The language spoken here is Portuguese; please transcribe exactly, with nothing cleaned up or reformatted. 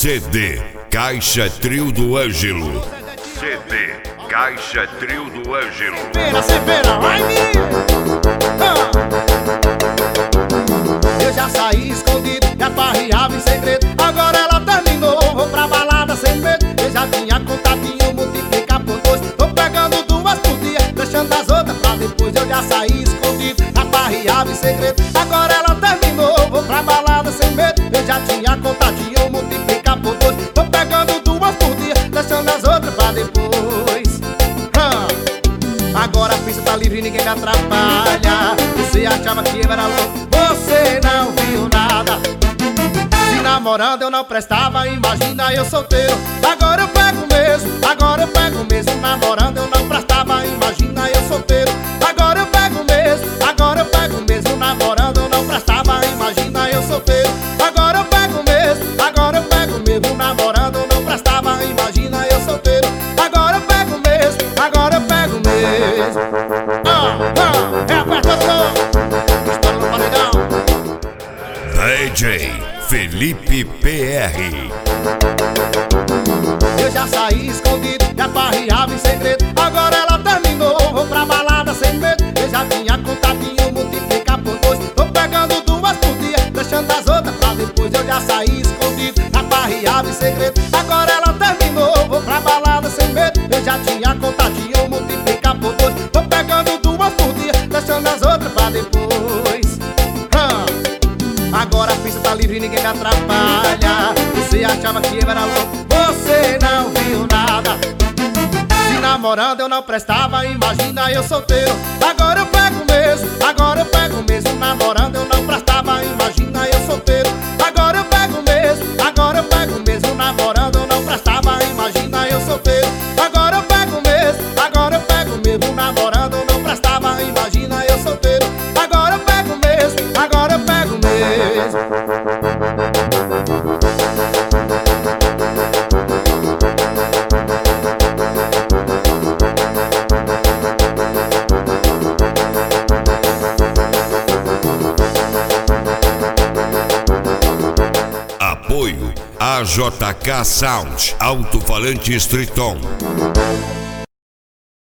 C D Caixa Trio do Ângelo. C D Caixa Trio do Ângelo. Pera, severa, vai me. Ah. Eu já saí escondido, já farreava em segredo. Agora ela terminou, vou pra balada sem medo. Eu já tinha contatinho, multiplicar por dois. Tô pegando duas por dia, deixando as outras pra depois. Eu já saí escondido, já farreava em segredo. Agora ela terminou, vou pra balada sem medo. Eu já tinha contatinho, multiplicar por dois. Tô pegando duas por dia, deixando as outras pra depois. ah. Agora a pista tá livre, ninguém me atrapalha. Você achava que eu era louco, você não viu nada. Se namorando eu não prestava, imagina eu solteiro. Agora eu pego mesmo, agora eu pego mesmo. Namorando eu não prestava, imagina eu solteiro. Agora eu pego mesmo, agora eu pego mesmo. Namorando eu não prestava, imagina eu solteiro. Agora eu pego mesmo, agora eu pego mesmo. Namorando eu não prestava, imagina eu solteiro. Agora eu pego mesmo, agora eu pego mesmo. Ah, ah, é apertador. Estoura no paredão. D J Felipe P R. Eu já saí escondido, já farreava em segredo. Agora ela terminou, vou pra balada sem medo. Eu já tinha contatinho, multiplicar por dois. Tô pegando duas por dia, deixando as outras pra depois. Eu já saí escondido, já farreava em segredo. Agora ela terminou, vou pra balada sem medo. Eu já tinha contatinho, multiplicar por dois. Tô pegando duas por dia, deixando as outras pra depois. ah. Agora a pista tá livre, ninguém me atrapalha. Você achava que eu era louco, você não viu nada. Se namorando eu não prestava, imagina eu solteiro. Agora eu pego mesmo, agora eu pego mesmo. Namorando eu não prestava, imagina eu solteiro. Agora eu pego mesmo, agora eu pego mesmo. Namorando eu não prestava, imagina eu solteiro. Agora eu pego mesmo, agora eu pego mesmo. Namorando eu não prestava, imagina eu solteiro. Agora eu pego mesmo, agora eu pego mesmo. Apoio A J K Sound, Alto-Falante Triton.